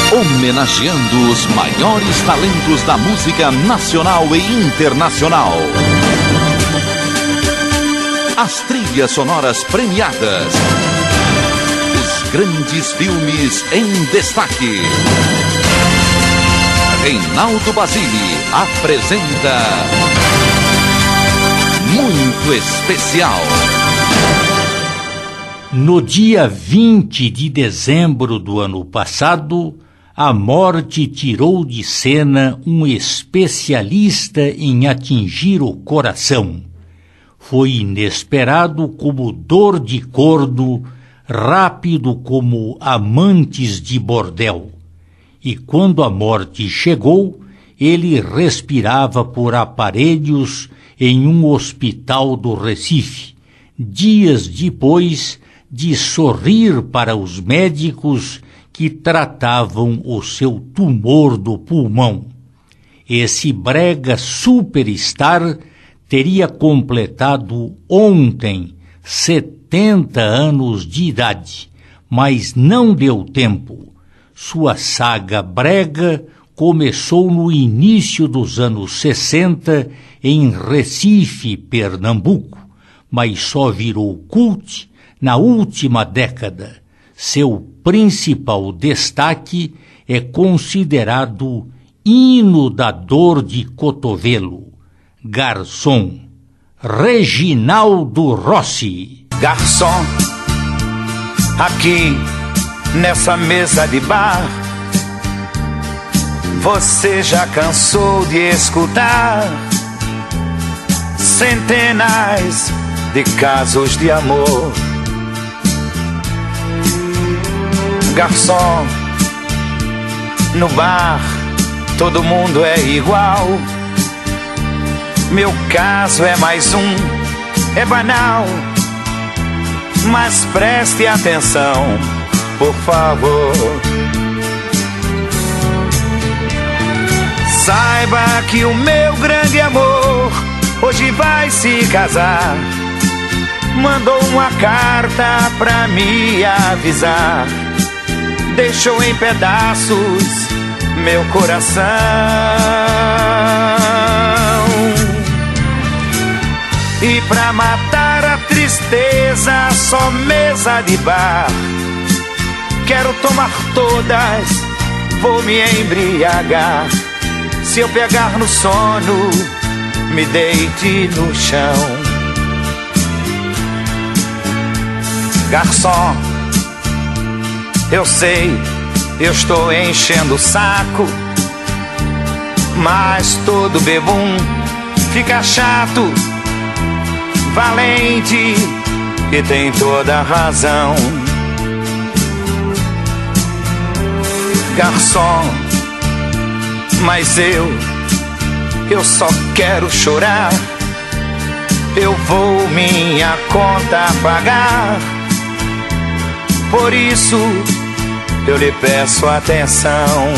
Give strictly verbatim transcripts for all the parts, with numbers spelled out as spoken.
Homenageando os maiores talentos da música nacional e internacional. As trilhas sonoras premiadas. Os grandes filmes em destaque. Reinaldo Basile apresenta Muito Especial. No dia vinte de dezembro do ano passado, a morte tirou de cena um especialista em atingir o coração. Foi inesperado como dor de corno, rápido como amantes de bordel. E quando a morte chegou, ele respirava por aparelhos em um hospital do Recife, dias depois de sorrir para os médicos que tratavam o seu tumor do pulmão. Esse brega superstar teria completado ontem setenta anos de idade, mas não deu tempo. Sua saga brega começou no início dos anos sessenta em Recife, Pernambuco, mas só virou cult na última década. Seu principal destaque é considerado hino da dor de cotovelo. Garçom, Reginaldo Rossi. Garçom, aqui nessa mesa de bar, você já cansou de escutar centenas de casos de amor. Garçom, no bar todo mundo é igual. Meu caso é mais um, é banal, mas preste atenção, por favor. Saiba que o meu grande amor hoje vai se casar. Mandou uma carta pra me avisar. Deixou em pedaços meu coração. E pra matar a tristeza, só mesa de bar. Quero tomar todas, vou me embriagar. Se eu pegar no sono, me deite no chão. Garçom, eu sei, eu estou enchendo o saco, mas todo bebum fica chato. Valente e tem toda a razão. Garçom, mas eu, eu só quero chorar. Eu vou minha conta pagar. Por isso eu lhe peço atenção.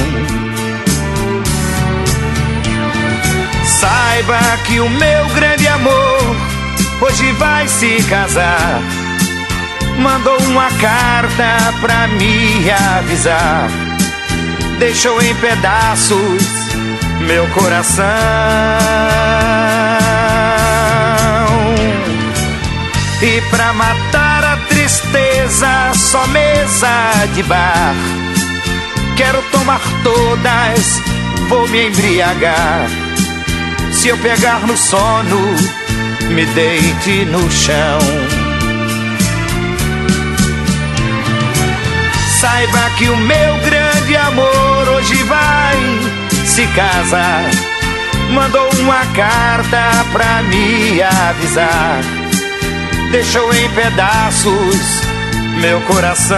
Saiba que o meu grande amor hoje vai se casar. Mandou uma carta pra me avisar. Deixou em pedaços meu coração. E pra matar a tristeza, só mesa de bar. Quero tomar todas, vou me embriagar. Se eu pegar no sono, me deite no chão. Saiba que o meu grande amor hoje vai se casar. Mandou uma carta pra me avisar. Deixou em pedaços meu coração.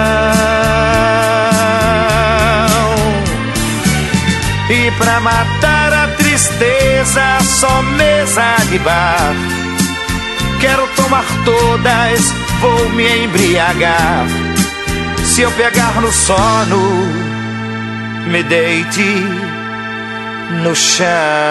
E pra matar a tristeza, só mesa de bar. Quero tomar todas, vou me embriagar. Se eu pegar no sono, me deite no chão.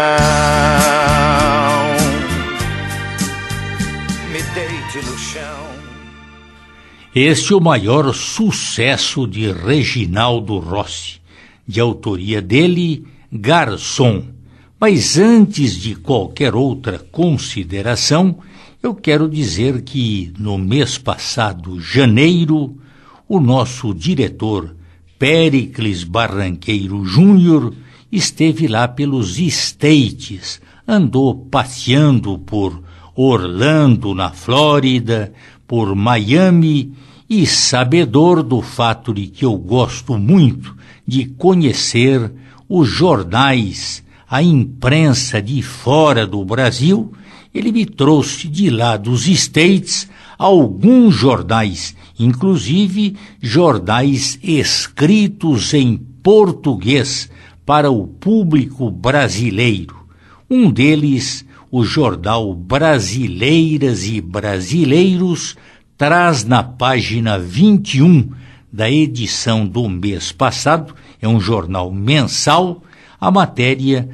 Me deite no chão. Este é o maior sucesso de Reginaldo Rossi. de autoria dele, Garçom. Mas antes de qualquer outra consideração, eu quero dizer que no mês passado, janeiro, o nosso diretor Péricles Barranqueiro Júnior esteve lá pelos States, andou passeando por Orlando, na Flórida, por Miami, e sabedor do fato de que eu gosto muito de conhecer os jornais, a imprensa de fora do Brasil, ele me trouxe de lá dos States alguns jornais, inclusive jornais escritos em português para o público brasileiro. Um deles, o jornal Brasileiras e Brasileiros, traz na página vinte e um da edição do mês passado, é um jornal mensal, a matéria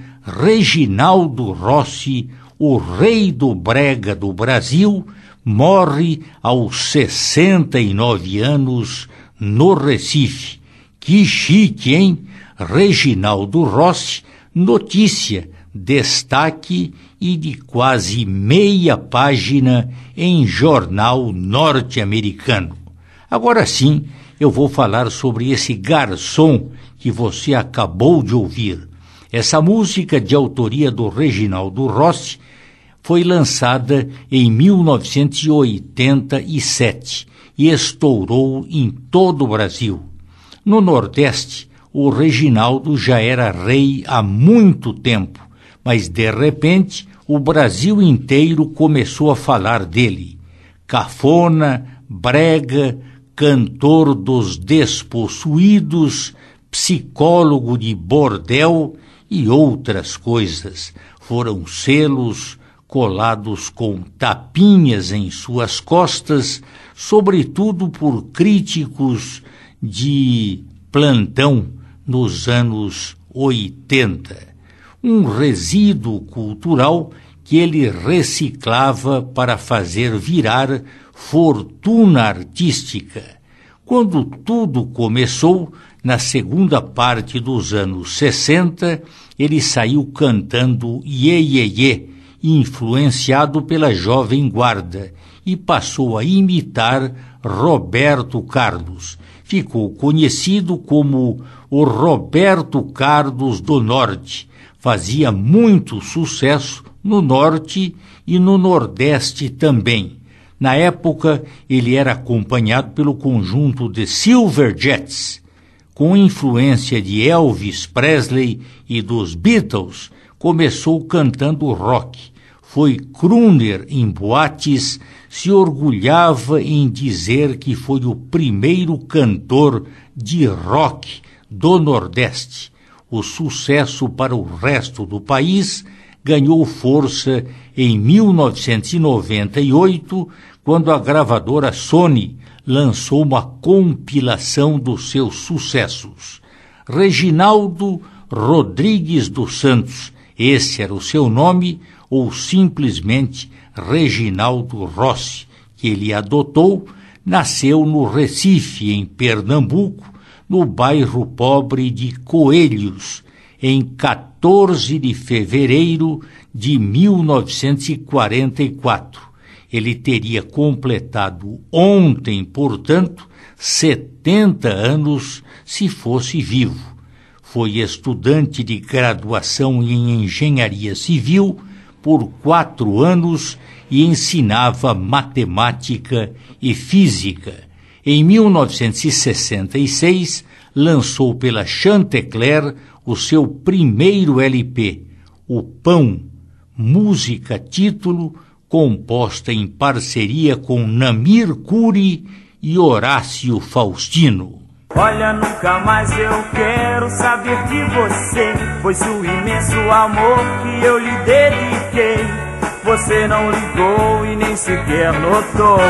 Reginaldo Rossi, o rei do brega do Brasil, morre aos sessenta e nove anos no Recife. Que chique, hein? Reginaldo Rossi, notícia, destaque e de quase meia página em jornal norte-americano. Agora sim, eu vou falar sobre esse Garçom que você acabou de ouvir. Essa música de autoria do Reginaldo Rossi foi lançada em mil novecentos e oitenta e sete e estourou em todo o Brasil. No Nordeste, o Reginaldo já era rei há muito tempo, mas de repente o Brasil inteiro começou a falar dele. Cafona, brega, cantor dos despossuídos, psicólogo de bordel e outras coisas. Foram selos colados com tapinhas em suas costas, sobretudo por críticos de plantão nos anos oitenta. Um resíduo cultural que ele reciclava para fazer virar fortuna artística. Quando tudo começou, na segunda parte dos anos sessenta, ele saiu cantando Iê, Iê, Iê, influenciado pela Jovem Guarda, e passou a imitar Roberto Carlos. Ficou conhecido como o Roberto Carlos do Norte. Fazia muito sucesso no Norte e no Nordeste também. Na época, ele era acompanhado pelo conjunto de Silverjets. Com influência de Elvis Presley e dos Beatles, começou cantando rock. Foi crooner em boates, se orgulhava em dizer que foi o primeiro cantor de rock do Nordeste. O sucesso para o resto do país ganhou força em mil novecentos e noventa e oito, quando a gravadora Sony lançou uma compilação dos seus sucessos. Reginaldo Rodrigues dos Santos, esse era o seu nome, ou simplesmente Reginaldo Rossi, que ele adotou, nasceu no Recife, em Pernambuco, no bairro pobre de Coelhos, em quatorze de fevereiro de mil novecentos e quarenta e quatro. Ele teria completado ontem, portanto, setenta anos se fosse vivo. Foi estudante de graduação em engenharia civil por quatro anos e ensinava matemática e física. Em mil novecentos e sessenta e seis, lançou pela Chantecler o seu primeiro L P, O Pão, música título, composta em parceria com Namir Curi e Horácio Faustino. Olha, nunca mais eu quero saber de você, pois o imenso amor que eu lhe dediquei, você não ligou e nem sequer notou.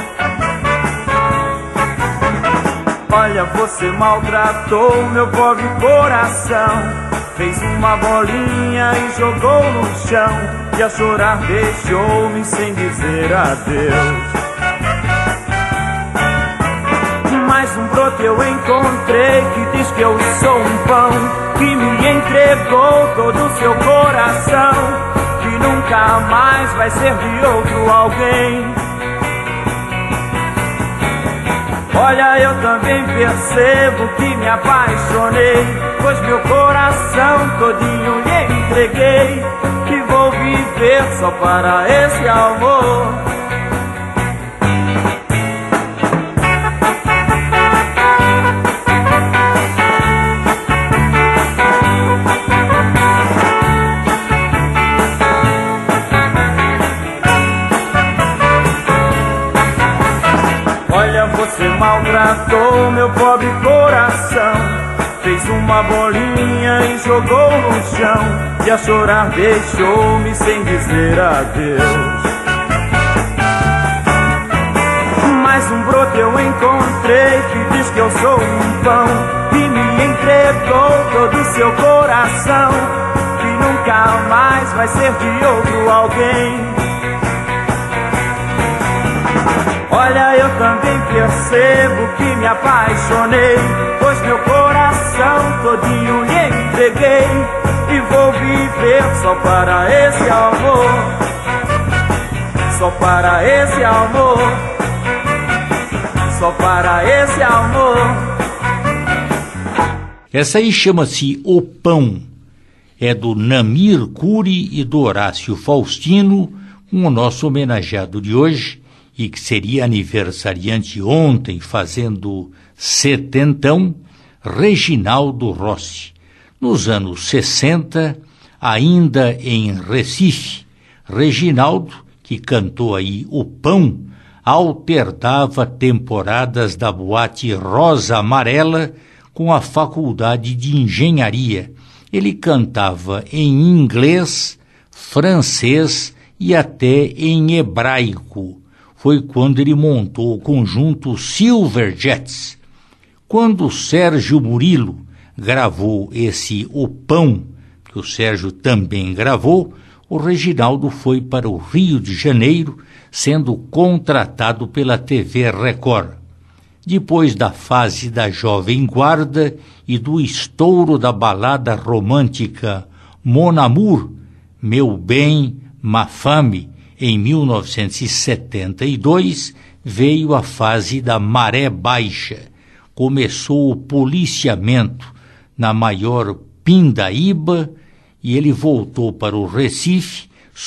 Olha, você maltratou meu pobre coração, fez uma bolinha e jogou no chão, e a chorar deixou-me sem dizer adeus. Mais um broto eu encontrei que diz que eu sou um pão, que me entregou todo o seu coração, que nunca mais vai ser de outro alguém. Olha, eu também percebo que me apaixonei, pois meu coração todinho lhe entreguei, que vou viver só para esse amor. Você maltratou meu pobre coração, fez uma bolinha e jogou no chão, e a chorar deixou-me sem dizer adeus. Mais um broto eu encontrei que diz que eu sou um pão, e me entregou todo o seu coração, que nunca mais vai ser de outro alguém. Olha, eu também percebo que me apaixonei, pois meu coração todinho lhe entreguei, e vou viver só para esse amor, só para esse amor, só para esse amor. Essa aí chama-se O Pão, é do Namir Curi e do Horácio Faustino, com o nosso homenageado de hoje, e que seria aniversariante ontem, fazendo setentão, Reginaldo Rossi. Nos anos sessenta, ainda em Recife, Reginaldo, que cantou aí O Pão, alternava temporadas da boate Rosa Amarela com a Faculdade de Engenharia. Ele cantava em inglês, francês e até em hebraico. Foi quando ele montou o conjunto Silverjets. Quando o Sérgio Murilo gravou esse O Pão, que o Sérgio também gravou, o Reginaldo foi para o Rio de Janeiro, sendo contratado pela T V Record. Depois da fase da Jovem Guarda e do estouro da balada romântica Mon Amour, Meu Bem, Ma Femme, em mil novecentos e setenta e dois, veio a fase da Maré Baixa. Começou o policiamento na maior pindaíba e ele voltou para o Recife,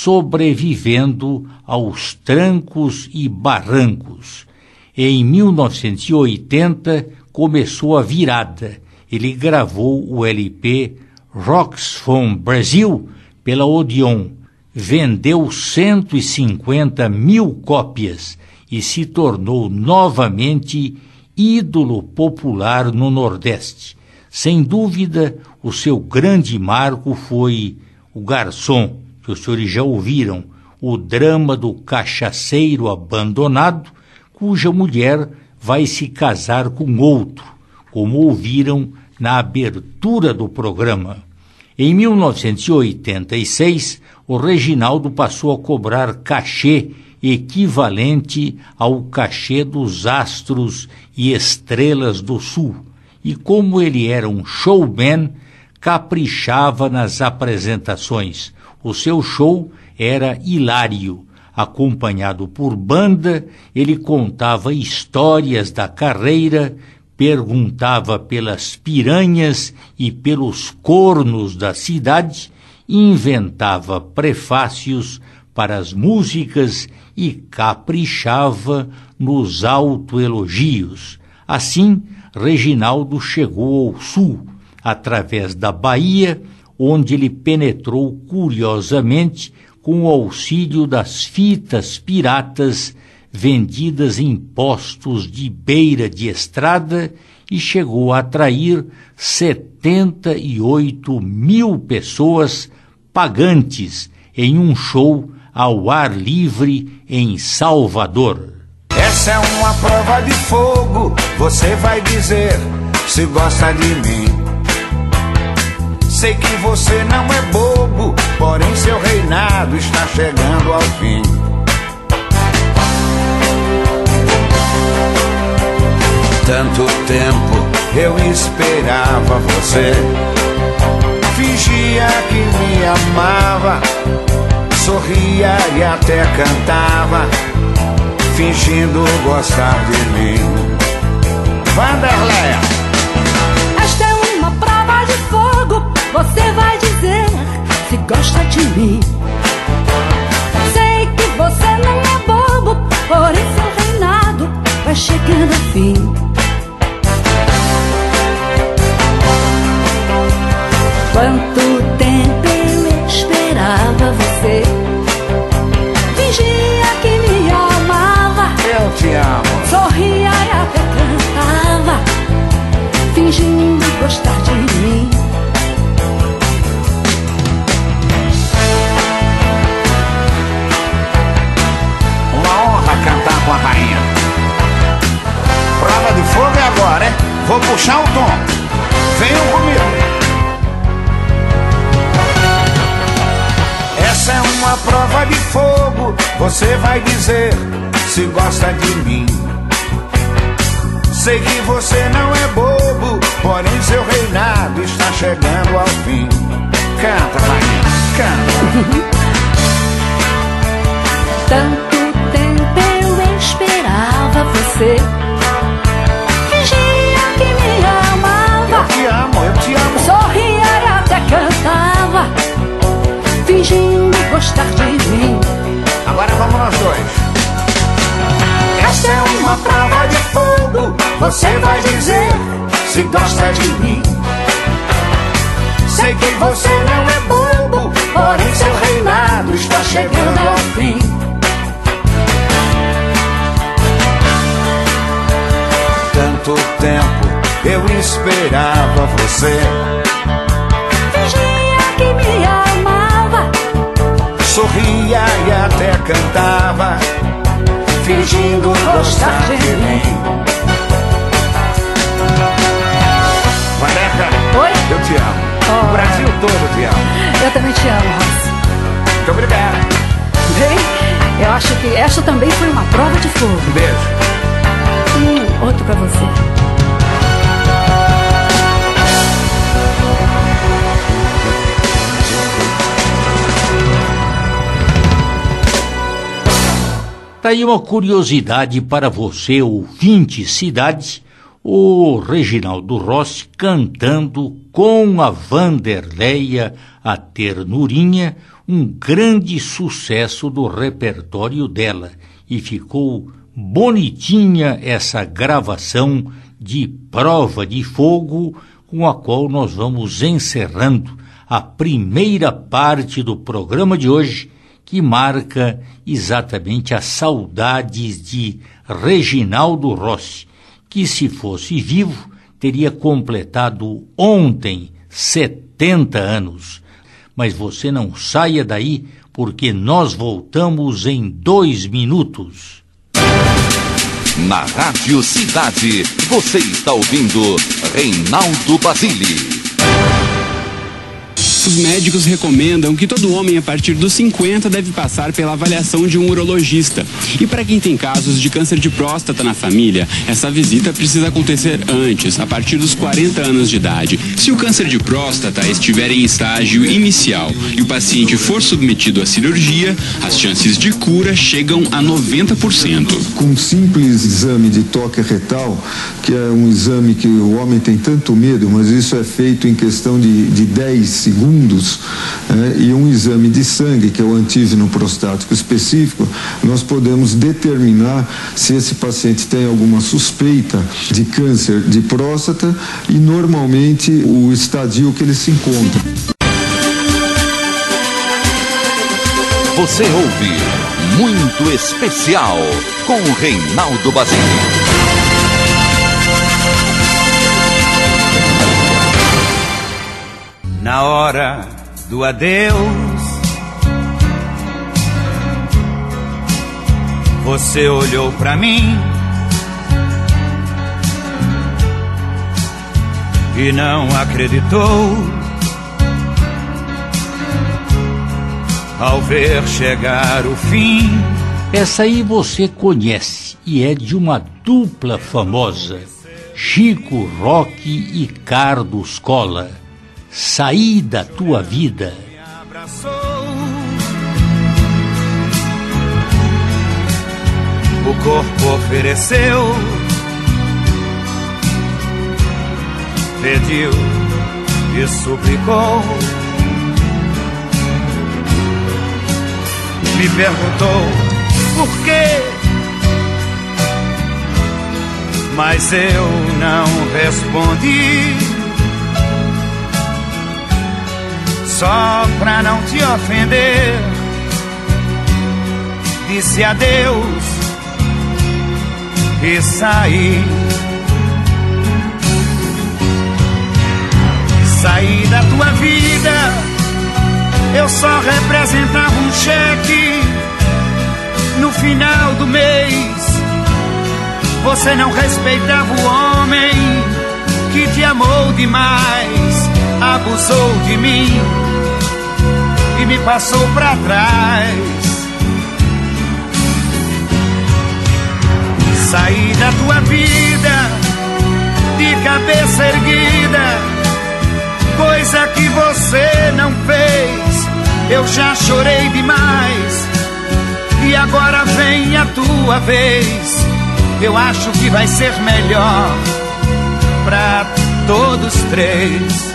sobrevivendo aos trancos e barrancos. Em mil novecentos e oitenta, começou a virada. Ele gravou o L P Rocks from Brazil pela Odeon. Vendeu cento e cinquenta mil cópias e se tornou novamente ídolo popular no Nordeste. Sem dúvida, o seu grande marco foi O Garçom, que os senhores já ouviram, o drama do cachaceiro abandonado, cuja mulher vai se casar com outro, como ouviram na abertura do programa. Em mil novecentos e oitenta e seis, o Reginaldo passou a cobrar cachê equivalente ao cachê dos astros e estrelas do Sul. E como ele era um showman, caprichava nas apresentações. O seu show era hilário. Acompanhado por banda, ele contava histórias da carreira, perguntava pelas piranhas e pelos cornos da cidade, inventava prefácios para as músicas e caprichava nos autoelogios. Assim, Reginaldo chegou ao Sul, através da Bahia, onde ele penetrou curiosamente com o auxílio das fitas piratas vendidas em postos de beira de estrada e chegou a atrair setenta e oito mil pessoas pagantes em um show ao ar livre em Salvador. Essa é uma prova de fogo, você vai dizer se gosta de mim. Sei que você não é bobo, porém seu reinado está chegando ao fim. Tanto tempo eu esperava você, fingia que me amava, sorria e até cantava, fingindo gostar de mim. Vanderleia. Esta é uma prova de fogo, você vai dizer se gosta de mim. Sei que você não é bobo, porém seu reinado vai chegando ao fim. Quanto tempo eu esperava você, fingia que me amava, Eu te amo. sorria e até cantava, fingindo gostar de mim. Uma honra cantar com a rainha. Prova de fogo é agora, hein? Vou puxar o tom. Venham comigo. Essa é uma prova de fogo, você vai dizer se gosta de mim. Sei que você não é bobo, porém seu reinado está chegando ao fim. Canta, rainha, canta. Tanto tempo eu esperava você, fingia que me amava, Eu te amo, eu te amo. sorria e até cantava, fingindo gostar de mim. Agora vamos nós dois. Essa é uma prova de fogo, você vai dizer se gosta de mim. Sei que você não é bobo, porém seu reinado está chegando ao fim. Tanto tempo eu esperava você, Fingia que me amava, sorria e até cantava, fingindo gostar de mim. Vaneca, Oi? eu te amo. Oh. O Brasil todo te ama. Eu também te amo, Ross. Muito obrigado. Bem, eu acho que esta também foi uma prova de fogo. Um beijo. Hum, outro pra você. Tá aí uma curiosidade para você, ouvinte cidade, o Reginaldo Rossi cantando com a Vanderleia, a Ternurinha, um grande sucesso do repertório dela. E ficou bonitinha essa gravação de Prova de Fogo, com a qual nós vamos encerrando a primeira parte do programa de hoje, que marca exatamente as saudades de Reginaldo Rossi, que se fosse vivo teria completado ontem setenta anos. Mas você não saia daí, porque nós voltamos em dois minutos. Na Rádio Cidade, você está ouvindo Reinaldo Basile. Os médicos recomendam que todo homem a partir dos cinquenta deve passar pela avaliação de um urologista. E para quem tem casos de câncer de próstata na família, essa visita precisa acontecer antes, a partir dos quarenta anos de idade. Se o câncer de próstata estiver em estágio inicial e o paciente for submetido à cirurgia, as chances de cura chegam a noventa por cento. Com um simples exame de toque retal, que é um exame que o homem tem tanto medo, mas isso é feito em questão de, de dez segundos, é, e um exame de sangue, que é o antígeno prostático específico, nós podemos determinar se esse paciente tem alguma suspeita de câncer de próstata e normalmente o estadio que ele se encontra. Você ouve Muito Especial com Reinaldo Basile. Na hora do adeus, você olhou pra mim e não acreditou ao ver chegar o fim. Essa aí você conhece e é de uma dupla famosa, Chico Roque e Carlos Cola. Saí da tua vida. O corpo ofereceu, pediu e suplicou, me perguntou por quê, mas eu não respondi, só pra não te ofender. Disse adeus e saí. Saí da tua vida, eu só representava um cheque no final do mês. Você não respeitava o homem que te amou demais, abusou de mim e me passou pra trás. Saí da tua vida de cabeça erguida, coisa que você não fez. Eu já chorei demais e agora vem a tua vez. Eu acho que vai ser melhor pra todos três.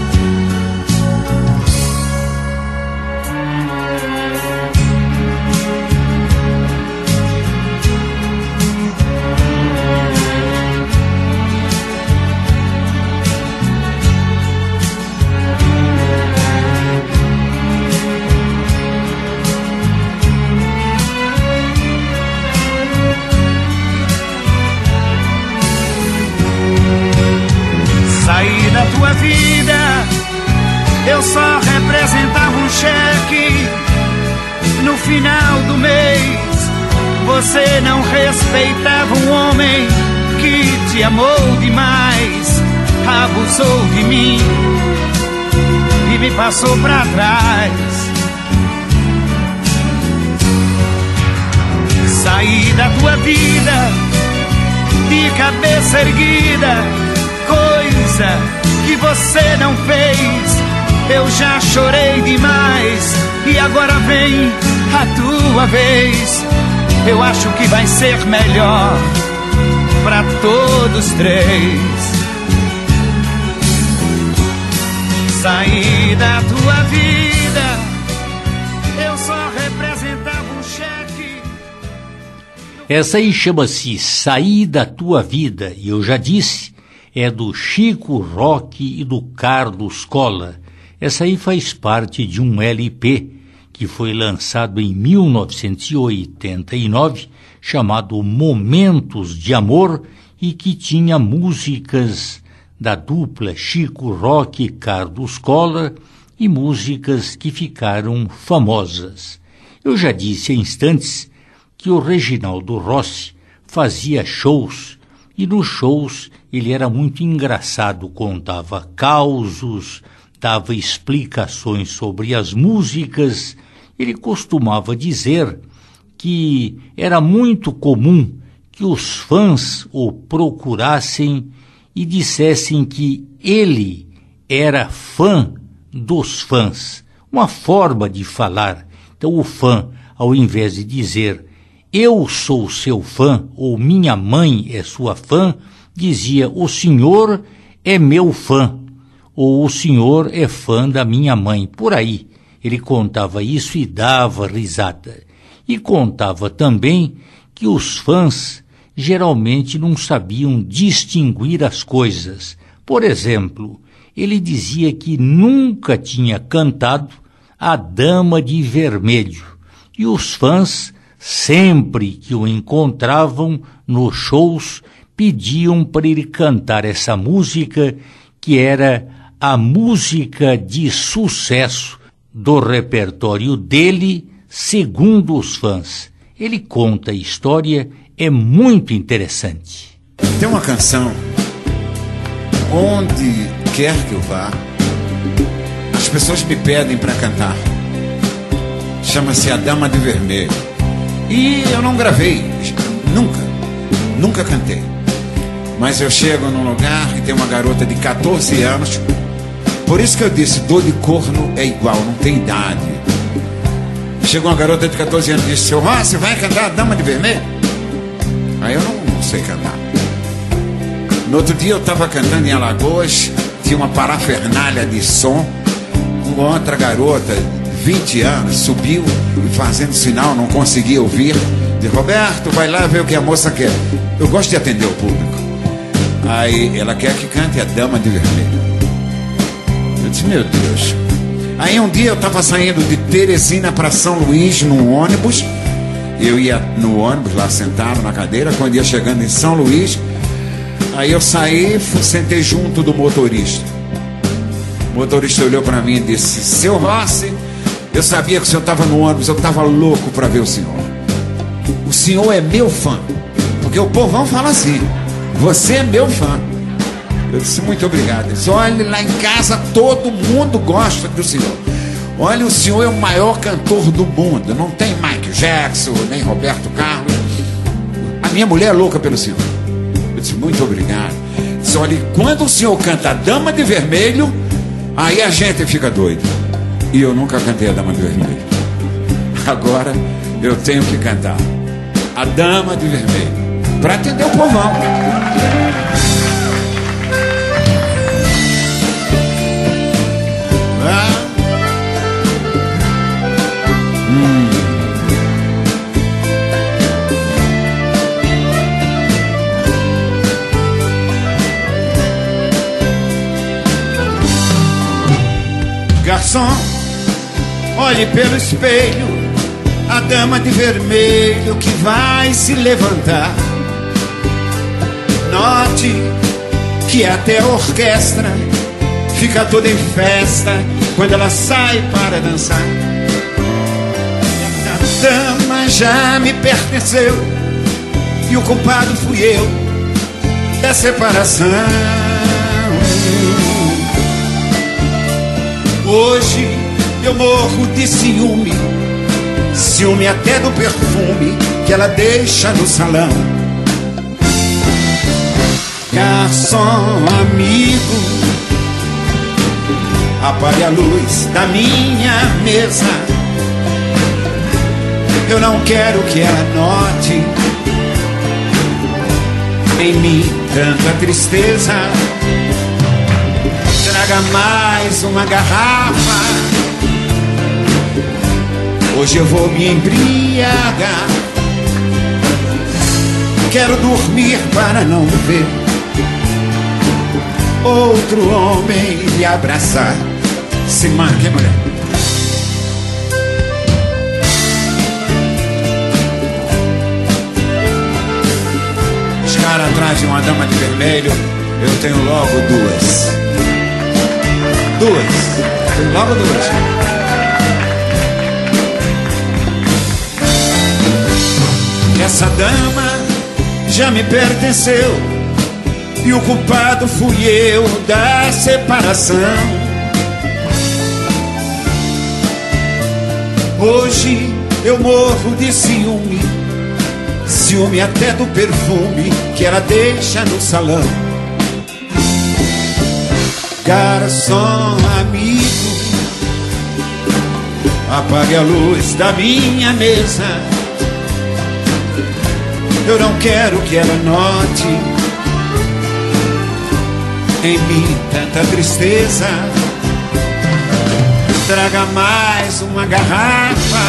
Tua vida, eu só representava um cheque no final do mês. Você não respeitava um homem que te amou demais, abusou de mim e me passou pra trás. Saí da tua vida de cabeça erguida, coisa que você não fez. Eu já chorei demais e agora vem a tua vez. Eu acho que vai ser melhor pra todos três. Saí da tua vida, eu só representava um cheque. Essa aí chama-se Saí da Tua Vida, e eu já disse, é do Chico Roque e do Carlos Cola. Essa aí faz parte de um L P que foi lançado em mil novecentos e oitenta e nove, chamado Momentos de Amor, e que tinha músicas da dupla Chico Roque e Carlos Cola e músicas que ficaram famosas. Eu já disse há instantes que o Reginaldo Rossi fazia shows, e nos shows ele era muito engraçado, contava causos, dava explicações sobre as músicas. Ele costumava dizer que era muito comum que os fãs o procurassem e dissessem que ele era fã dos fãs. Uma forma de falar. Então o fã, ao invés de dizer eu sou seu fã ou minha mãe é sua fã, dizia o senhor é meu fã ou o senhor é fã da minha mãe. Por aí ele contava isso e dava risada. E contava também que os fãs geralmente não sabiam distinguir as coisas. Por exemplo, ele dizia que nunca tinha cantado A Dama de Vermelho, e os fãs, sempre que o encontravam nos shows, pediam para ele cantar essa música, que era a música de sucesso do repertório dele, segundo os fãs. Ele conta a história, é muito interessante. Tem uma canção, onde quer que eu vá, as pessoas me pedem para cantar. Chama-se A Dama de Vermelho. E eu não gravei, nunca, nunca cantei. Mas eu chego num lugar que tem uma garota de catorze anos. Por isso que eu disse, dor de corno é igual, não tem idade. Chegou uma garota de catorze anos e disse: seu Rossi, vai cantar a Dama de Vermelho? Aí eu não, não sei cantar. No outro dia eu estava cantando em Alagoas, tinha uma parafernália de som. Uma outra garota, vinte anos, subiu e fazendo sinal, não conseguia ouvir. Disse: Roberto, vai lá ver o que a moça quer. Eu gosto de atender o público. Aí ela quer que cante a Dama de Vermelho. Eu disse: meu Deus. Aí um dia eu estava saindo de Teresina para São Luís num ônibus. Eu ia no ônibus lá sentado na cadeira. Quando ia chegando em São Luís, aí eu saí, fui, sentei junto do motorista. O motorista olhou para mim e disse: seu Rossi, eu sabia que o senhor estava no ônibus, eu estava louco para ver o senhor. O senhor é meu fã. Porque o povão fala assim: você é meu fã. Eu disse: muito obrigado. Ele disse: olha, lá em casa todo mundo gosta do senhor. Olha, o senhor é o maior cantor do mundo. Não tem Michael Jackson, nem Roberto Carlos. A minha mulher é louca pelo senhor. Eu disse: muito obrigado. Ele disse: olha, quando o senhor canta a Dama de Vermelho, aí a gente fica doido. E eu nunca cantei a Dama de Vermelho. Agora eu tenho que cantar a Dama de Vermelho para atender o povão. Ah. Hum. Garçom, olhe pelo espelho a Dama de Vermelho que vai se levantar. Note que até a orquestra fica toda em festa quando ela sai para dançar. A dama já me pertenceu e o culpado fui eu da separação. Hoje eu morro de ciúme, ciúme até do perfume que ela deixa no salão. Garçom amigo, apague a luz da minha mesa. Eu não quero que ela note em mim tanta tristeza. Traga mais uma garrafa, hoje eu vou me embriagar. Quero dormir para não ver outro homem lhe abraçar. Se marque, mulher. Os caras atrás de uma Dama de Vermelho, eu tenho logo duas. Duas. Tenho logo duas. Essa dama já me pertenceu e o culpado fui eu da separação. Hoje eu morro de ciúme, ciúme até do perfume que ela deixa no salão. Garçom amigo, apague a luz da minha mesa. Eu não quero que ela note em mim tanta tristeza. Traga mais uma garrafa,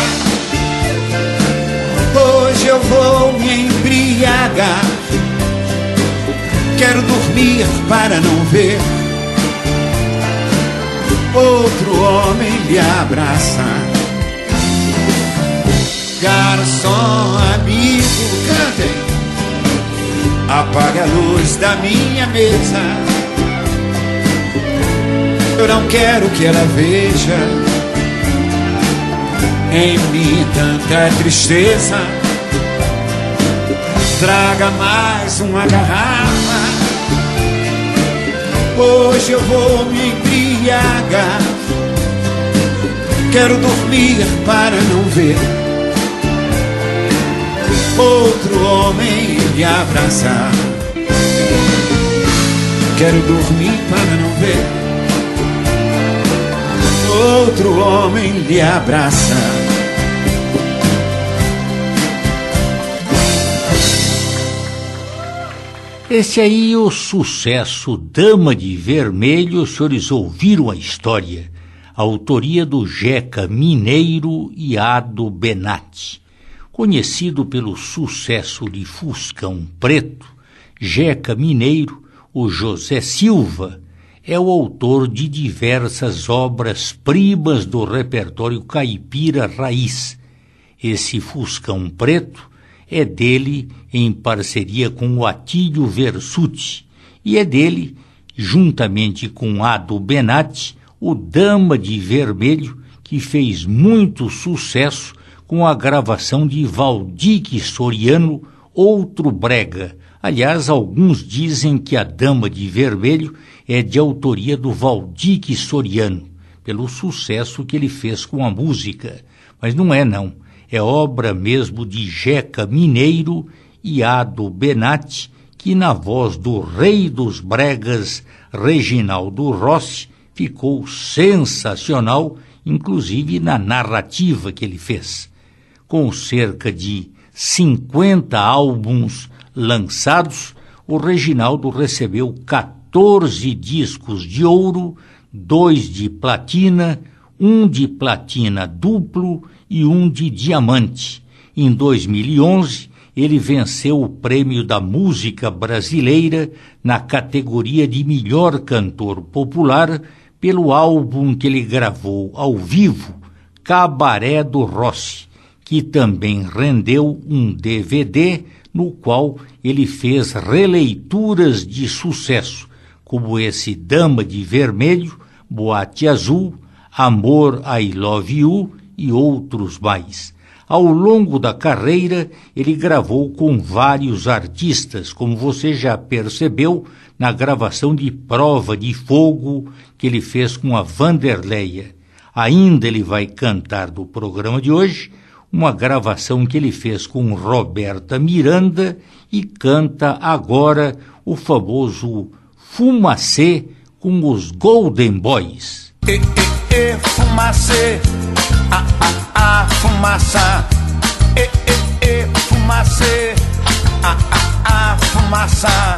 hoje eu vou me embriagar. Quero dormir para não ver outro homem lhe abraçar. Garçom amigo, cantem, apague a luz da minha mesa. Eu não quero que ela veja em mim tanta tristeza. Traga mais uma garrafa, hoje eu vou me embriagar. Quero dormir para não ver outro homem me abraçar. quero dormir para não ver outro homem lhe abraça. Esse aí, o sucesso Dama de Vermelho, os senhores ouviram a história, a autoria do Jeca Mineiro e Ado Benatti. Conhecido pelo sucesso de Fuscão Preto, Jeca Mineiro, o José Silva, é o autor de diversas obras-primas do repertório caipira raiz. Esse Fuscão Preto é dele em parceria com o Atílio Versuti, e é dele, juntamente com Ado Benatti, o Dama de Vermelho, que fez muito sucesso com a gravação de Valdique Soriano, Outro Brega. Aliás, alguns dizem que a Dama de Vermelho é de autoria do Valdique Soriano, pelo sucesso que ele fez com a música. Mas não é, não. É obra mesmo de Jeca Mineiro e Ado Benatti, que na voz do rei dos bregas, Reginaldo Rossi, ficou sensacional, inclusive na narrativa que ele fez. Com cerca de cinquenta álbuns lançados, o Reginaldo recebeu quatorze discos de ouro, dois de platina, um de platina duplo e um de diamante. Em dois mil e onze, ele venceu o prêmio da música brasileira na categoria de melhor cantor popular pelo álbum que ele gravou ao vivo, Cabaré do Rossi, que também rendeu um D V D no qual ele fez releituras de sucesso, como esse Dama de Vermelho, Boate Azul, Amor, I Love You e outros mais. Ao longo da carreira, ele gravou com vários artistas, como você já percebeu na gravação de Prova de Fogo que ele fez com a Vanderleia. Ainda ele vai cantar do programa de hoje uma gravação que ele fez com Roberta Miranda e canta agora o famoso Fumacê com os Golden Boys. E, e, e, fumacê, a, a, a, fumaça. E, e, e, fumacê, a, a, a, fumaça.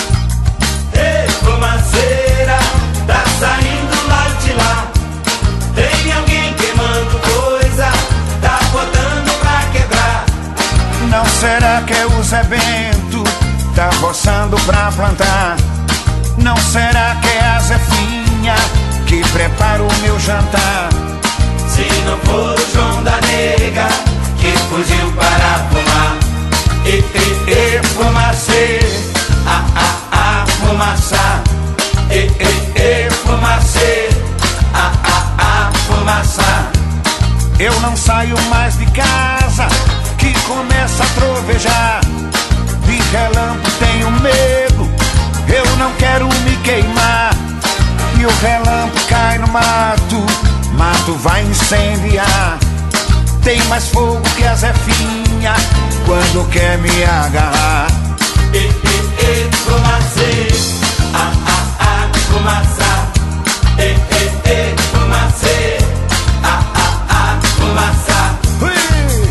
Ei, fumaceira, tá saindo lá de lá. Tem alguém queimando coisa, tá botando pra quebrar. Não será que é o Zé Bento, tá roçando pra plantar? Não será que é a Zefinha que prepara o meu jantar? Se não for o João da Nega que fugiu para fumar. E, e, e, fumacê, a, a, a, fumaça. E, e, e, fumacê, a, a, a, fumaça. Eu não saio mais de casa, que começa a trovejar. De relâmpago tenho medo, eu não quero me queimar. E o relâmpago cai no mato, mato vai incendiar. Tem mais fogo que a Zefinha quando quer me agarrar. E, e, e, fumacê, a, a, a, fumaça. E, e, e, fumacê, a, a, a, fumaça. Ui!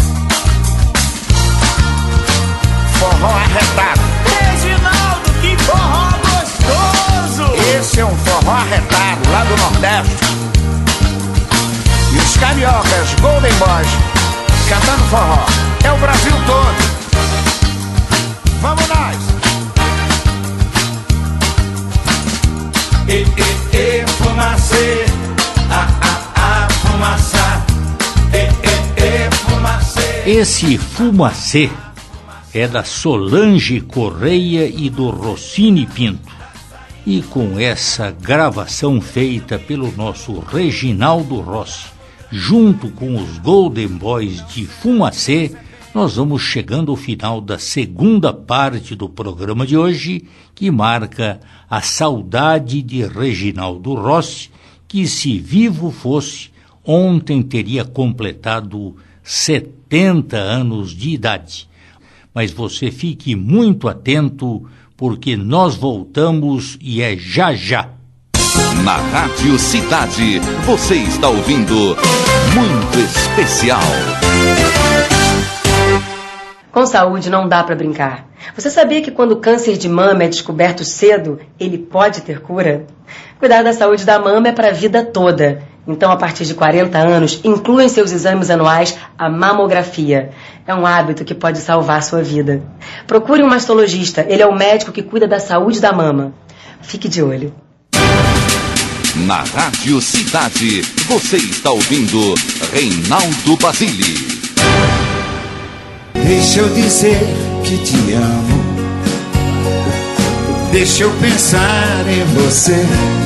Forró arretado. Reginaldo, que forró gostoso! Esse é um forró arretado lá do Nordeste. E os cariocas Golden Boys cantando forró. É o Brasil todo. Vamos nós! E, e, e, fumacê, a, a, a, fumaça. E, e, e, fumacê. Esse Fumacê é da Solange Correia e do Rossini Pinto. E com essa gravação feita pelo nosso Reginaldo Rossi, junto com os Golden Boys de Fumacê, nós vamos chegando ao final da segunda parte do programa de hoje, que marca a saudade de Reginaldo Rossi, que, se vivo fosse, ontem teria completado setenta anos de idade. Mas você fique muito atento, porque nós voltamos e é já já. Na Rádio Cidade, você está ouvindo Muito Especial. Com saúde não dá para brincar. Você sabia que quando o câncer de mama é descoberto cedo, ele pode ter cura? Cuidar da saúde da mama é para a vida toda. Então, a partir de quarenta anos, inclua em seus exames anuais a mamografia. É um hábito que pode salvar sua vida. Procure um mastologista, ele é o médico que cuida da saúde da mama. Fique de olho. Na Rádio Cidade, você está ouvindo Reinaldo Basile. Deixa eu dizer que te amo. Deixa eu pensar em você.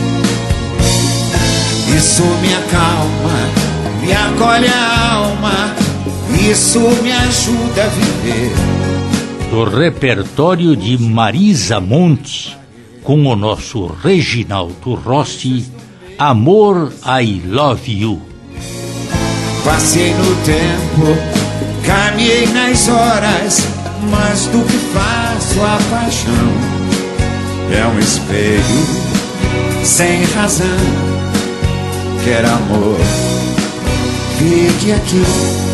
Isso me acalma, me acolhe a alma. Isso me ajuda a viver. Do repertório de Marisa Monte, com o nosso Reginaldo Rossi, Amor, I Love You. Passei no tempo, caminhei nas horas, mas do que faço a paixão é um espelho sem razão. Quer amor, fique aqui.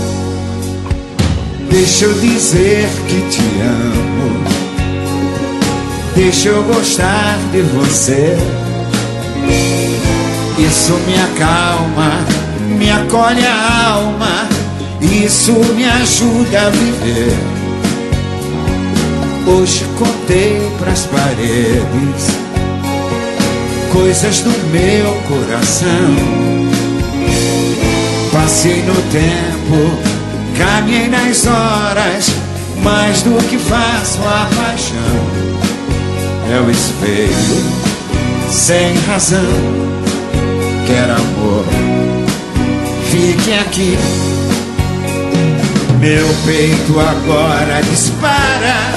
Deixa eu dizer que te amo. Deixa eu gostar de você. Isso me acalma, me acolhe a alma. Isso me ajuda a viver. Hoje contei pras paredes coisas do meu coração. Passei no tempo, caminhei nas horas, mais do que faço a paixão é o espelho sem razão. Quer amor, fique aqui. Meu peito agora dispara,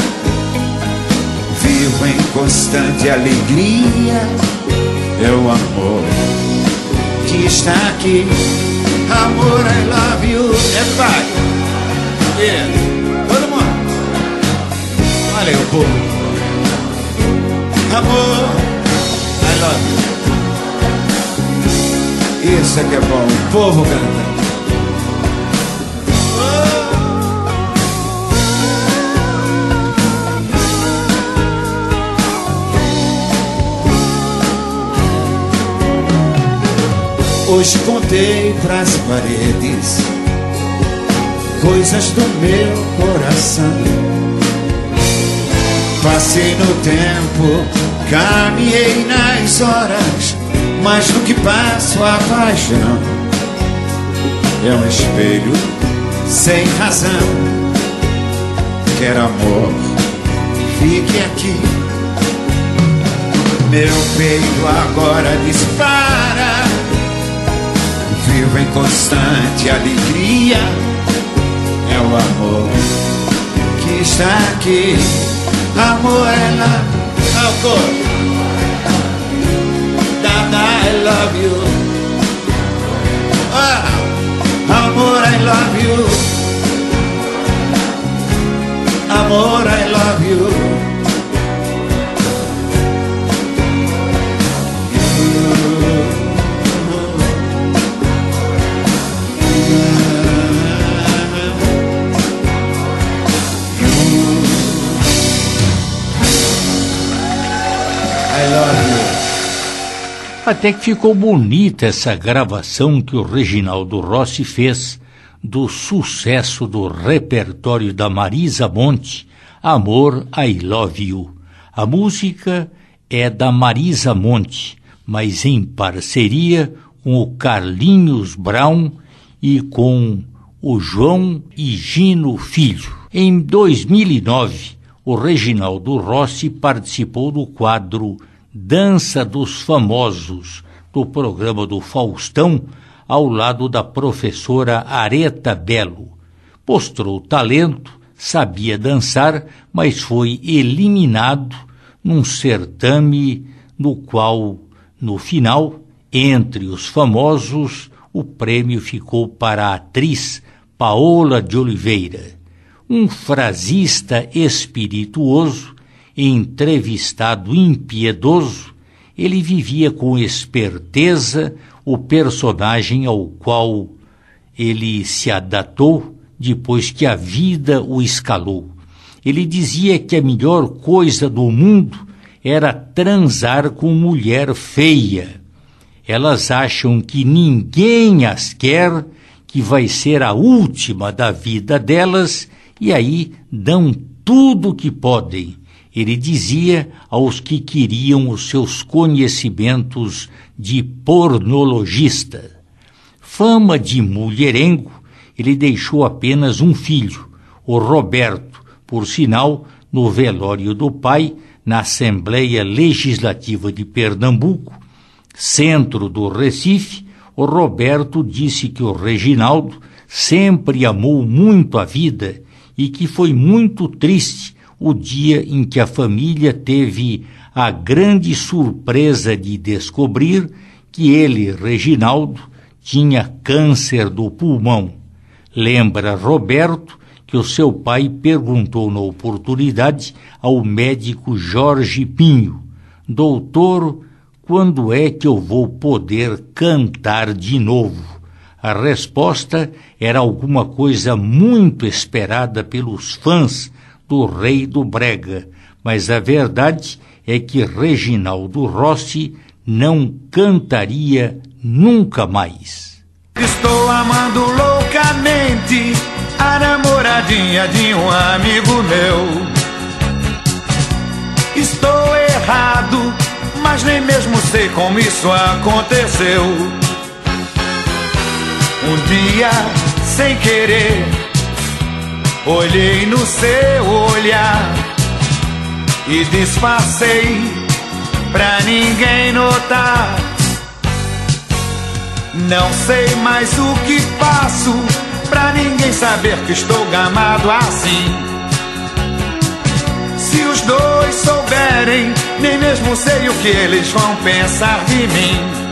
vivo em constante alegria. É o amor que está aqui. Amor, I love you. Everybody, yeah. Todo mundo, olha aí o povo. Amor, I love you. Isso é que é bom, o povo canta. Hoje contei pras paredes coisas do meu coração. Passei no tempo, caminhei nas horas, mas do que passo a paixão é um espelho sem razão. Quer amor, fique aqui. Meu peito agora dispara, vivo em constante alegria. É o amor que está aqui. Amor, ela alcohol. Dada, I love you. Ah, amor, I love you. Amor, I love you. Até que ficou bonita essa gravação que o Reginaldo Rossi fez do sucesso do repertório da Marisa Monte, Amor, I Love You. A música é da Marisa Monte, mas em parceria com o Carlinhos Brown e com o João Higino Filho. Em dois mil e nove, o Reginaldo Rossi participou do quadro Dança dos Famosos, do programa do Faustão, ao lado da professora Areta Belo. Mostrou talento, sabia dançar, mas foi eliminado num certame no qual, no final, entre os famosos, o prêmio ficou para a atriz Paola de Oliveira, um frasista espirituoso entrevistado impiedoso, ele vivia com esperteza o personagem ao qual ele se adaptou depois que a vida o escalou. Ele dizia que a melhor coisa do mundo era transar com mulher feia. Elas acham que ninguém as quer, que vai ser a última da vida delas, e aí dão tudo o que podem. Ele dizia aos que queriam os seus conhecimentos de pornologista. Fama de mulherengo, ele deixou apenas um filho, o Roberto, por sinal, no velório do pai, na Assembleia Legislativa de Pernambuco, centro do Recife, o Roberto disse que o Reginaldo sempre amou muito a vida e que foi muito triste o dia em que a família teve a grande surpresa de descobrir que ele, Reginaldo, tinha câncer do pulmão. Lembra Roberto que o seu pai perguntou na oportunidade ao médico Jorge Pinho: doutor, quando é que eu vou poder cantar de novo? A resposta era alguma coisa muito esperada pelos fãs do Rei do Brega, mas a verdade é que Reginaldo Rossi não cantaria nunca mais. Estou amando loucamente a namoradinha de um amigo meu. Estou errado, mas nem mesmo sei como isso aconteceu. Um dia, sem querer, olhei no seu olhar e disfarcei pra ninguém notar. Não sei mais o que faço pra ninguém saber que estou gamado assim. Se os dois souberem, nem mesmo sei o que eles vão pensar de mim.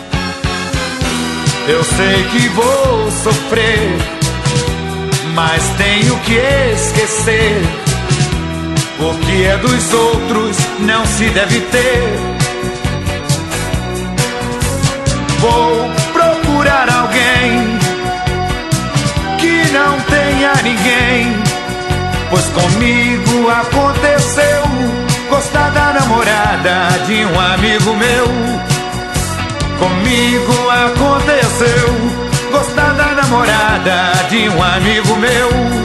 Eu sei que vou sofrer, mas tenho que esquecer. O que é dos outros não se deve ter. Vou procurar alguém que não tenha ninguém, pois comigo aconteceu gostar da namorada de um amigo meu. Comigo aconteceu gostar da namorada de um amigo meu.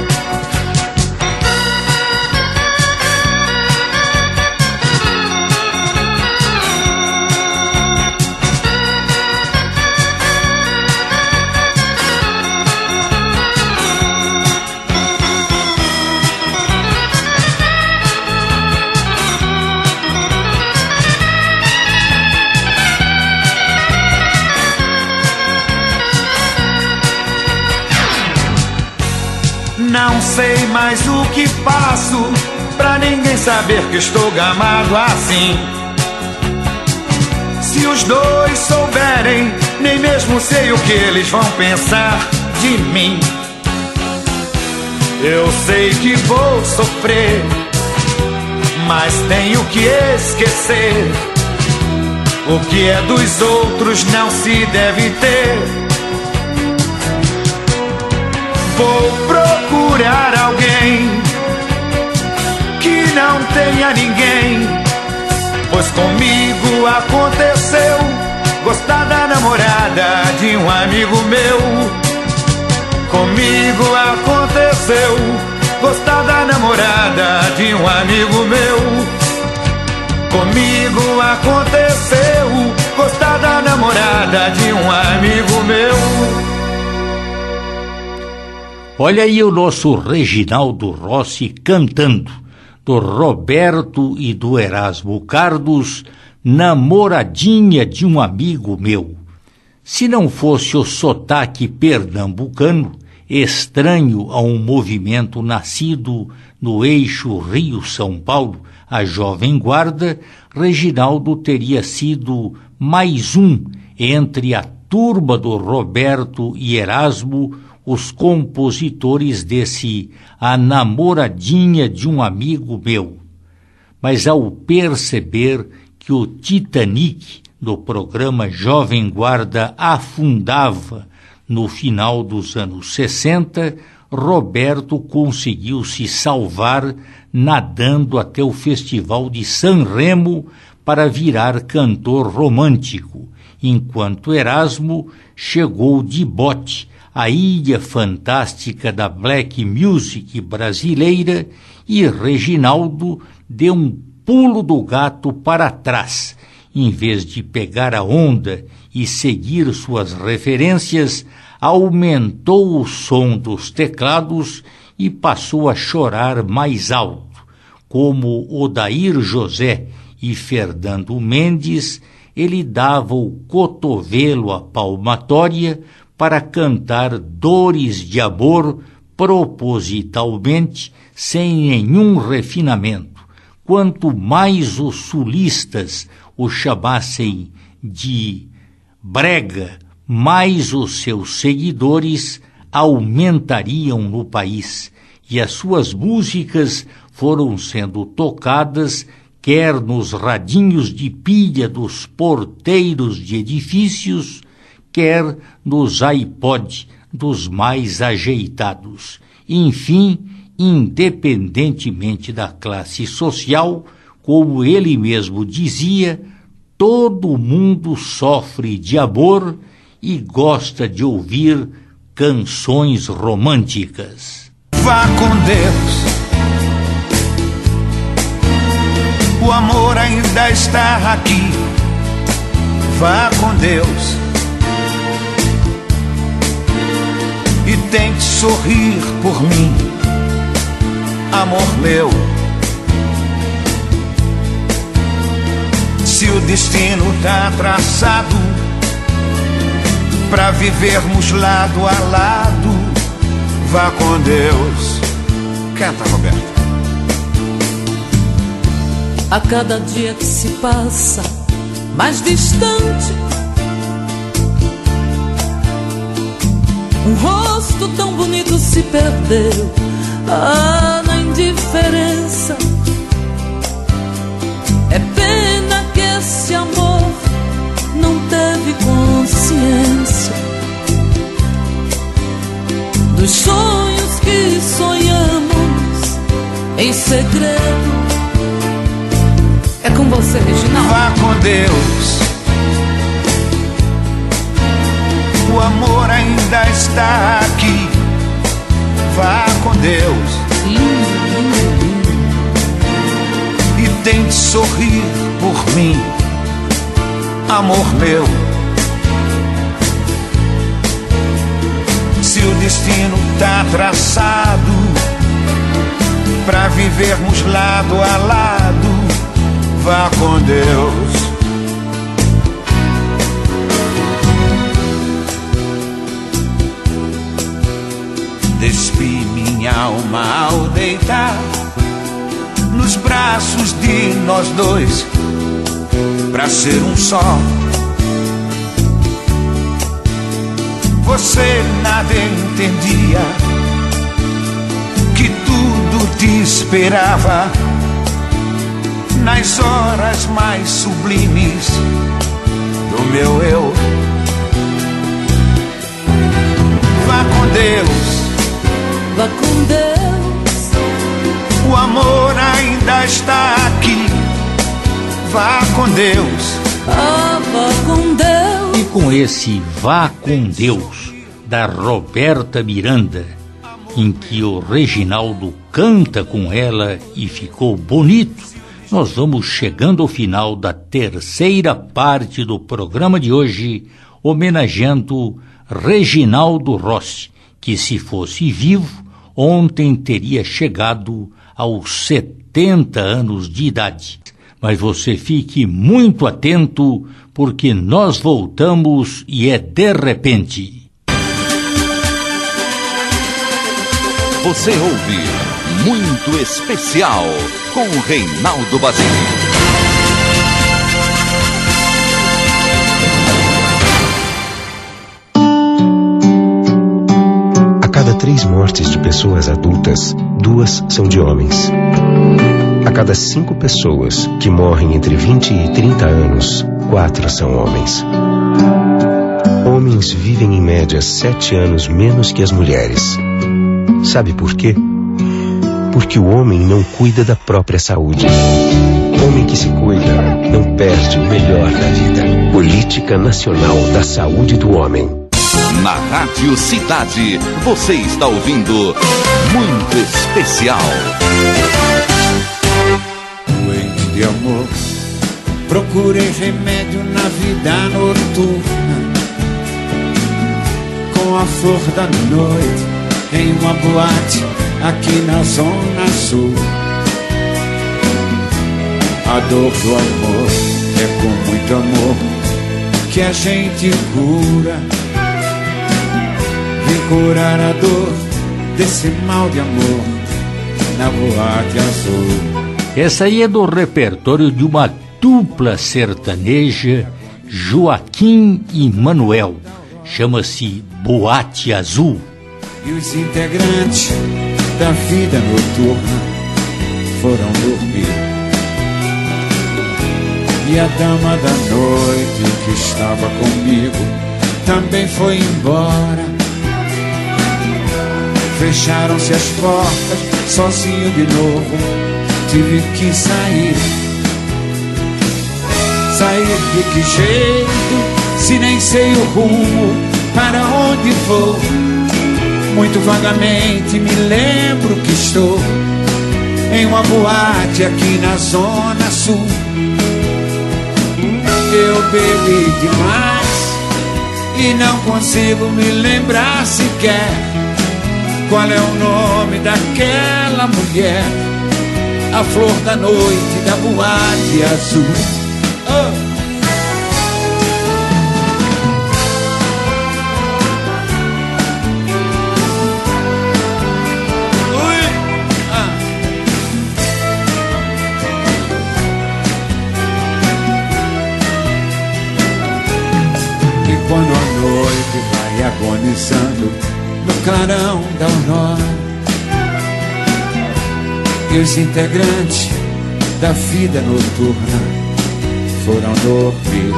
Não sei mais o que faço pra ninguém saber que estou gamado assim. Se os dois souberem, nem mesmo sei o que eles vão pensar de mim. Eu sei que vou sofrer, mas tenho que esquecer. O que é dos outros não se deve ter. Vou procurar alguém que não tenha ninguém, pois comigo aconteceu gostar da namorada de um amigo meu. Comigo aconteceu gostar da namorada de um amigo meu. Comigo aconteceu gostar da namorada de um amigo meu. Olha aí o nosso Reginaldo Rossi cantando, do Roberto e do Erasmo Carlos, Namoradinha de um Amigo Meu. Se não fosse o sotaque pernambucano, estranho a um movimento nascido no eixo Rio-São Paulo, a Jovem Guarda, Reginaldo teria sido mais um entre a turma do Roberto e Erasmo, os compositores desse A Namoradinha de um Amigo Meu. mas ao perceber que o Titanic do programa Jovem Guarda afundava no final dos anos sessenta, Roberto conseguiu se salvar nadando até o Festival de San Remo para virar cantor romântico, enquanto Erasmo chegou de bote à ilha fantástica da black music brasileira e Reginaldo deu um pulo do gato para trás. Em vez de pegar a onda e seguir suas referências, aumentou o som dos teclados e passou a chorar mais alto. Como Odair José e Fernando Mendes, ele dava o cotovelo à palmatória para cantar Dores de Amor propositalmente, sem nenhum refinamento. Quanto mais os sulistas o chamassem de brega, mais os seus seguidores aumentariam no país, e as suas músicas foram sendo tocadas quer nos radinhos de pilha dos porteiros de edifícios, quer nos iPod dos mais ajeitados. Enfim, independentemente da classe social, como ele mesmo dizia, todo mundo sofre de amor e gosta de ouvir canções românticas. Vá com Deus, o amor ainda está aqui. Vá com Deus e tente sorrir por mim, amor meu. Se o destino tá traçado pra vivermos lado a lado, vá com Deus. Canta, Roberto. A cada dia que se passa mais distante, um rosto tão bonito se perdeu, ah, na indiferença. É pena que esse amor não teve consciência dos sonhos que sonhamos em segredo. É com você, Reginaldo. Vá com Deus, o amor ainda está aqui. Vá com Deus, lindo, lindo, lindo. E tente sorrir por mim, amor meu. Se o destino tá traçado pra vivermos lado a lado, vá com Deus. Despi minha alma ao deitar nos braços de nós dois, pra ser um só. Você nada entendia, que tudo te esperava nas horas mais sublimes do meu eu. Vá com Deus, vá com Deus, o amor ainda está aqui. Vá com Deus, ah, vá com Deus. E com esse Vá com Deus, da Roberta Miranda, em que o Reginaldo canta com ela e ficou bonito, nós vamos chegando ao final da terceira parte do programa de hoje, homenageando Reginaldo Rossi, que, se fosse vivo, ontem teria chegado aos setenta anos de idade. Mas você fique muito atento, porque nós voltamos e é de repente. Você ouve Muito Especial com Reinaldo Basile. A cada três mortes de pessoas adultas, duas são de homens. A cada cinco pessoas que morrem entre vinte e trinta anos, quatro são homens. Homens vivem em média sete anos menos que as mulheres. Sabe por quê? Porque o homem não cuida da própria saúde. Homem que se cuida não perde o melhor da vida. Política Nacional da Saúde do Homem. Na Rádio Cidade, você está ouvindo Muito Especial. Doente de amor, procurei remédio na vida noturna, com a flor da noite em uma boate aqui na Zona Sul. A dor do amor é com muito amor que a gente cura. Vim curar a dor desse mal de amor na boate azul. Essa aí é do repertório de uma dupla sertaneja, Joaquim e Manuel. Chama-se Boate Azul. E os integrantes da vida noturna foram dormir. E a dama da noite que estava comigo também foi embora. Fecharam-se as portas, sozinho de novo, tive que sair. Sair de que jeito, se nem sei o rumo, para onde vou? Muito vagamente me lembro que estou em uma boate aqui na Zona Sul. Eu bebi demais e não consigo me lembrar sequer qual é o nome daquela mulher, a flor da noite da boate azul. Oh! Quando a noite vai agonizando no clarão da aurora e os integrantes da vida noturna foram dormir,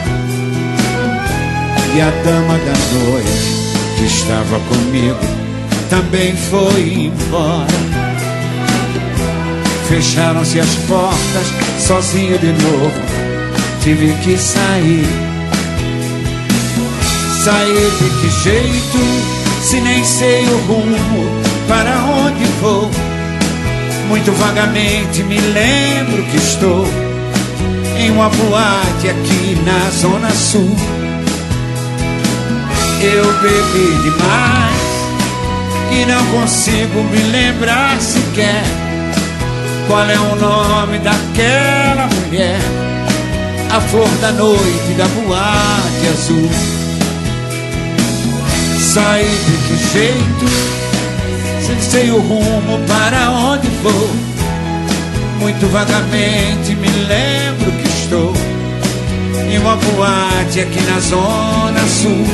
e a dama da noite que estava comigo também foi embora. Fecharam-se as portas, sozinho de novo, tive que sair. Sair de que jeito, se nem sei o rumo, para onde vou? Muito vagamente me lembro que estou em uma boate aqui na Zona Sul. Eu bebi demais e não consigo me lembrar sequer qual é o nome daquela mulher, a flor da noite da boate azul. Saí de que jeito, sem sei o rumo, para onde vou? Muito vagamente me lembro que estou em uma boate aqui na Zona Sul.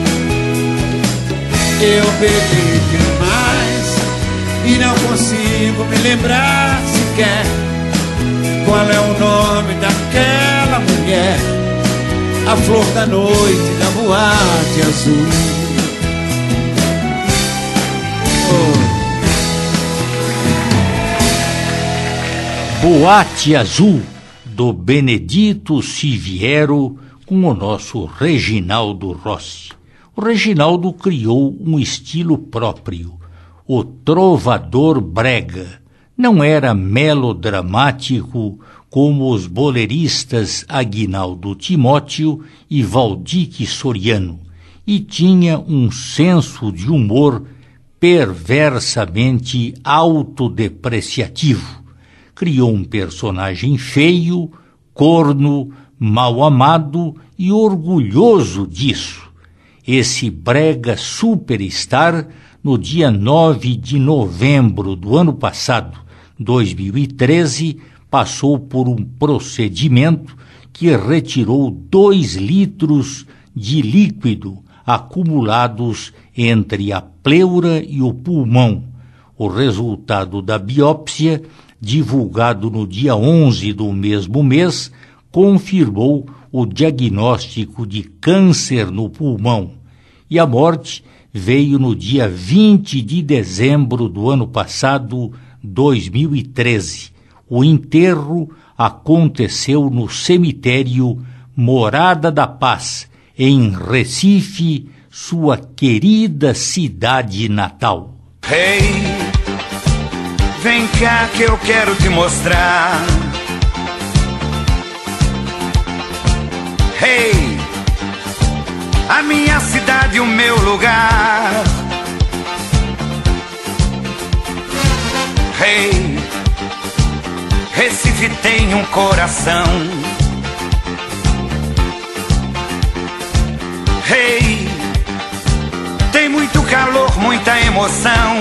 Eu bebi demais e não consigo me lembrar sequer qual é o nome daquela mulher, a flor da noite da boate azul. Boate Azul, do Benedito Siviero, com o nosso Reginaldo Rossi. O Reginaldo criou um estilo próprio, o trovador brega. Não era melodramático como os boleristas Aguinaldo Timóteo e Valdique Soriano, e tinha um senso de humor perversamente autodepreciativo. Criou um personagem feio, corno, mal amado e orgulhoso disso. Esse brega superstar, no dia nove de novembro do ano passado, dois mil e treze, passou por um procedimento que retirou dois litros de líquido acumulados entre a pleura e o pulmão. O resultado da biópsia divulgado no dia onze do mesmo mês, confirmou o diagnóstico de câncer no pulmão e a morte veio no dia vinte de dezembro do ano passado, dois mil e treze. O enterro aconteceu no cemitério Morada da Paz, em Recife, sua querida cidade natal. Hey, vem cá que eu quero te mostrar. Hey, a minha cidade, o meu lugar. Hey, Recife tem um coração. Hey, tem muito calor, muita emoção.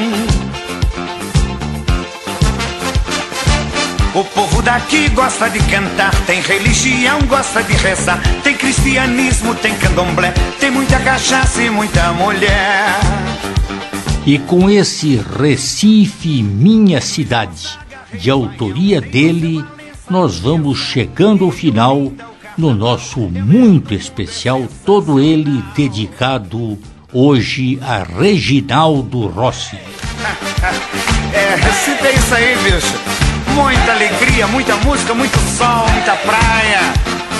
O povo daqui gosta de cantar, tem religião, gosta de rezar, tem cristianismo, tem candomblé, tem muita cachaça e muita mulher. E com esse Recife, minha cidade, de autoria dele, nós vamos chegando ao final no nosso muito especial, todo ele dedicado hoje a Reginaldo Rossi. É, Recife é isso aí, bicho. Muita alegria, muita música, muito sol, muita praia.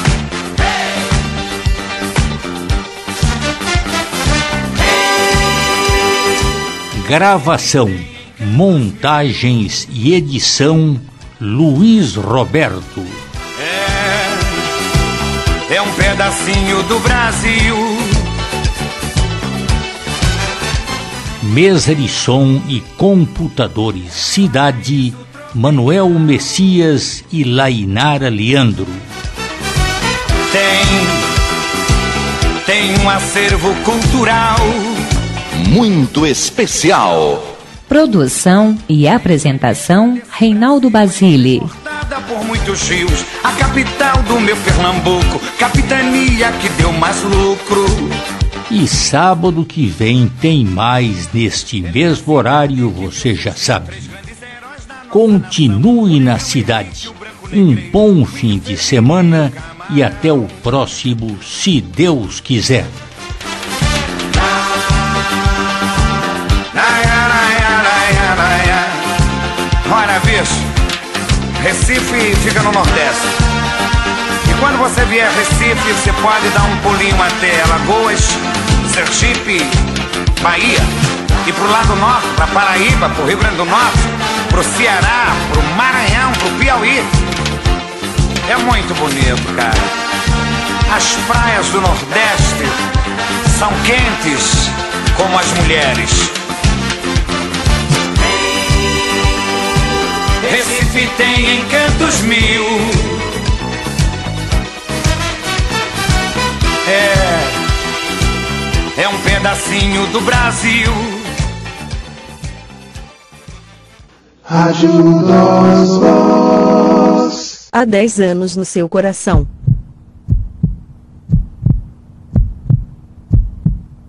Gravação, montagens e edição, Luiz Roberto. É, é um pedacinho do Brasil. Mesa de som e computadores, cidade Manuel Messias e Lainara Leandro. Tem, tem um acervo cultural muito especial. Produção e apresentação, Reinaldo Basile. Cortada por muitos rios, a capital do meu Pernambuco, capitania que deu mais lucro. E sábado que vem tem mais neste mesmo horário, você já sabe. Continue na cidade. Um bom fim de semana e até o próximo, se Deus quiser. Olha, bicho, Recife fica no Nordeste. E quando você vier a Recife, você pode dar um pulinho até Alagoas, Sergipe, Bahia. E pro lado norte, pra Paraíba, pro Rio Grande do Norte, pro Ceará, pro Maranhão, pro Piauí. É muito bonito, cara. As praias do Nordeste são quentes como as mulheres. Recife tem encantos mil. É, é um pedacinho do Brasil. Rádio Nós Voz. Há dez anos no seu coração.